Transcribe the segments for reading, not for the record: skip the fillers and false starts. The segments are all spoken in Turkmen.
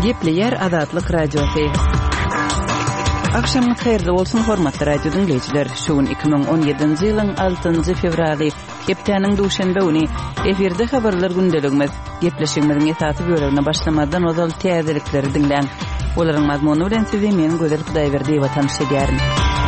Gepleyer Azatlyk Radiosu. Akşamınız hayırlı olsun hormatly radio dinleyijiler. Şuun 2017-nji ýylyň 6-njy fevraly hepdeniň duşanbe güni eferde habarlar gündeligimiz. Gepleşigimiziň esasy bölegine başlamadan ozal täzelikleri dinleň. Olaryň mazmuny bilen sizi men Gözel Hudaýberdi watan şeýärim.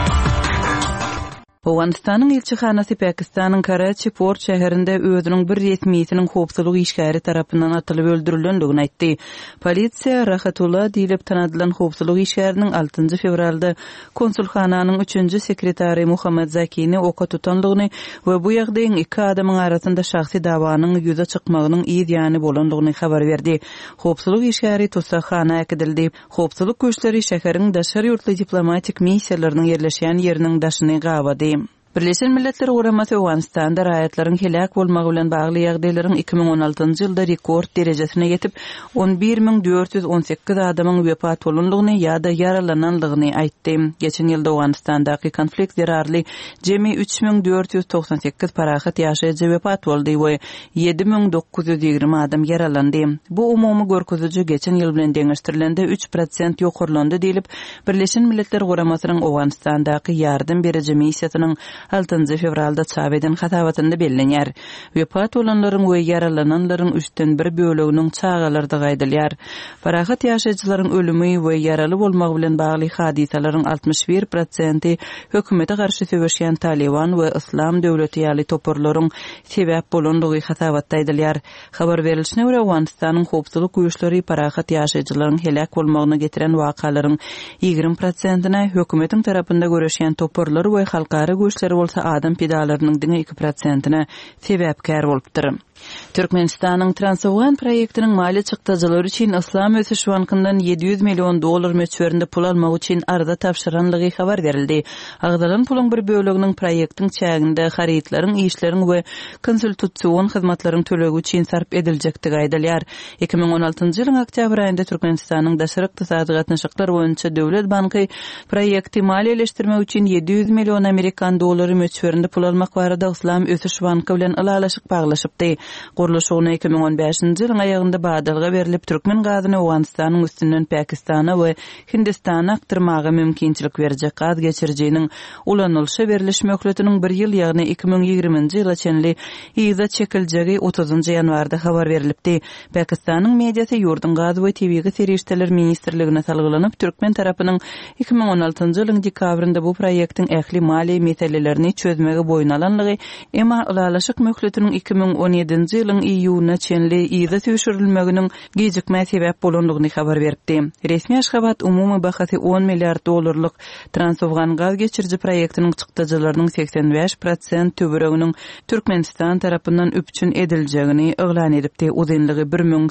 Awganistanyň elçihanasy Pakistanyň Karachi port şäherinde özüniň bir resmiýetiniň howpsuzlyk işgäri tarapyndan atylyp öldürilendigini aýtdy. Polisiýa Rahatullah diýilip tanadylan howpsuzlyk işgäriniň 6-njy fevralda konsulhananyň 3-nji sekretary Muhammad Zakini oka tutanlygyny we bu ýagdaýyň iki adamyň arasynda şahsy dawanyň ýüze çykmagynyň ýygy bolandygyny habar berdi. Howpsuzlyk işgäri tosahana ekdildi. Howpsuzlyk güýçleri şäheriň daşary ýurtly diplomatik missiýalarynyň ýerleşýän ýeriniň daşyny gabady. Birleşen Milletler Guramasy Awganistanda raýatlaryň helak bolmagy bilen bagly ýagdaýlaryň 2016-njy ýylda rekord derejesine ýetip 11418 adamyň wepat bolandygyny ýa-da yaralananlygyny aýtdy. Geçen ýylda Awganistandaky konflikt zararly jemi 3498 parahat ýaşaýjy wepat boldy we 7920 adam yaralandy. Bu umumy görkeziji geçen ýyl bilen deňeşdirilende 3% ýokurlandy diýilip Birleşen Milletler Guramasynyň Awganistandaky ýardym beriji missiýasynyň 6-njy fevralda çap eden hatabatynda bellenýär. Wepat bolanlaryň we yaralananlaryň 3-den 1 böleginiň çağalarda gaýdylýar. Parahat ýaşaýjylaryň ölümi we yaraly bolmagy bilen bagly hadisalaryň 61% hökümete garşy söwüşýän Taliban we Islam döwleti ýaly toporlaryň sebäp bolandygy hatabatda aýdylýar. Habar berilişine görä Awganistanyň howpsuzlyk güýçleri parahat ýaşaýjylaryň helak bolmagyny getiren wakalaryň 20%-ne hökümetiň tarapynda göreşýän toporlar we halkara güýçleri bolsa adam pedalarynyň 2%-ne sebäpkär bolupdyr. Türkmenistanyň Transawgan proýektiniň mali çykdyjylary üçin Islam Ösüş bankyndan $700 million möçberinde pul almak üçin arada tapşyranlygy habar berildi. Agdalan puluň bir böleginiň proýektiň çäginde harytlaryň, işleriň we konsultasiýon hyzmatlaryň tölegi üçin sarp ediljekdigi aýdylýar. 2016-njy ýylyň oktyabr aýynda Türkmenistanyň daşary ykdysady gatnaşyklar boýunça Döwlet banky proýekti maliýeleşdirmek üçin $700 million Amerikan dolary möçberinde pul almak barada Islam Ösüş banky bilen alalaşyk baglaşypdy. Guruluş 2015-nji ýylyň aýagynda badalga berilip Türkmen gazyny Awganistanyň üstünden Pakistana we Hindistana aktyrmagy mümkinçilik berjek gaz geçirjiginiň ulanylşy beriliş möhletiniň 1 ýyl ýagny 2020-nji ýyla çenli ýyza çekiljegi 30-njy ýanwarda habar berilipdi. Pakistanyň mediýasy ýurdun gaz we tebigy serişdeler ministrligine salgylanyp Türkmen tarapynyň 2016-njy ýylyň dekabrynda bu proýektiň ähli mali meselelerini çözmegi boyun alanlygy, emma alalaşyk möhletiniň 2017-nji ýylyň iýuwna çenli ýyza söwüşdirilmeginiň gejikme sebäp bolandygyny habar berdi. Resmi Aşgabat umumy bahasy $10 milliard Transawgan gaz geçirji proýektiniň çykdyjylarynyň 85% töwereginiň Türkmenistan tarapyndan üpçün ediljegini eglan edipdi. Uzunlygy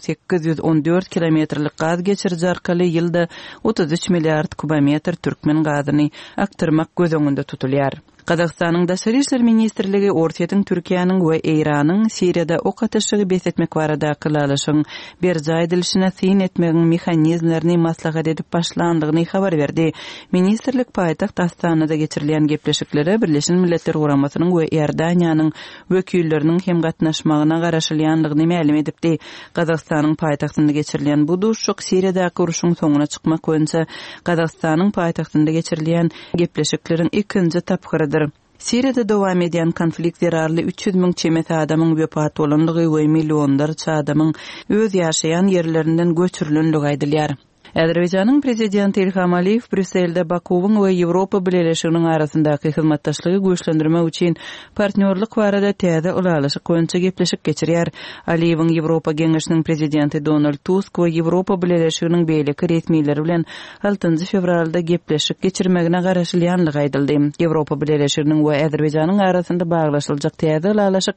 1814 kilometrlik gaz geçirji arkaly ýylda 33 milliard kubometr türkmen gazyny aktyrmak göz öňünde tutulýar. Kazakstanyň Daşary işler ministrligi Ortiýetiň Türkiýanyň we Eýranyň Siriýada ok ateşigi besletmek barada kylalaşyň berja edilişine syn etmegiň mexanizmlerini maslahat edip başlandygyny habar berdi. Ministrlik paýtaxt Astanada geçirilýän gepleşiklere Birleşen Milletler Guramasynyň we Ýerdaniýanyň wekilleriniň hem gatnaşmagyna garaşylýanlygyny ma'lum edipdi. Kazakstanyň paýtaxtynda geçirilýän bu duruşyk Siriýadaky uruşyň soňuna çykmak boýunça Kazakstanyň paýtaxtynda geçirilýän gepleşikleriň ikinji tapgyrydyr. Siriýada dowam edýän konflikt zararly 300.000 çemet adamyň wepat bolandygy we millionlarça adamyň öz ýaşaýan ýerlerinden göçürilenligi aýdylýar. Azerbaýjanyň prezidenti Ilham Aliýew Brüsselde Bakuwyň we Ýewropa bileşiginiň arasyndaky hyzmatdaşlygy güýçlendirmek üçin partnerlik barada täze ulanyşyk boýunça gepleşik geçirýär. Aliýewiň Ýewropa Geňeşiniň prezidenti Donald Tusk we Ýewropa bileşiginiň beýleki resmiýetleri bilen 6-njy fevralda gepleşik geçirmegine garaşylýanlygy aýdyldy. Ýewropa bileşiginiň we Azerbaýjanyň arasynda baglaşyljak täze ulanyşyk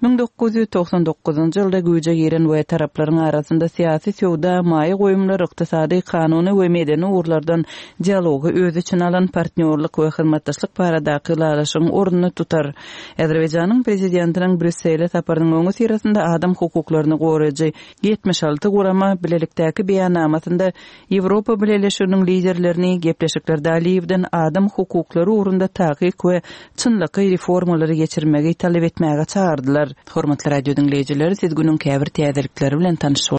1999-njy ýylda güýje giren we taraplaryň arasynda syýasy sowda, maýy goýumlar, ykdysady kanuny we medeni urlardan dialogy öz için alan partnerlik we hyzmatdaşlyk baradaky ulalaşyň ornuny tutar. Azerbaýjanyň prezidentiniň Brüsselde saparynyň öňü sirasynda adam hukuklaryny goraýjy 76 gurama bilelikdäki beýanamasynda Ýewropa bileşiginiň liderlerini gepleşikleri Aliýewden adam hukuklary urunda takyk we çynlyky reformalary geçirmegi talep etmäge çağırdylar. Hormatly radio dinleýijileri, siz günüň käbir täzelikleri bilen tanışy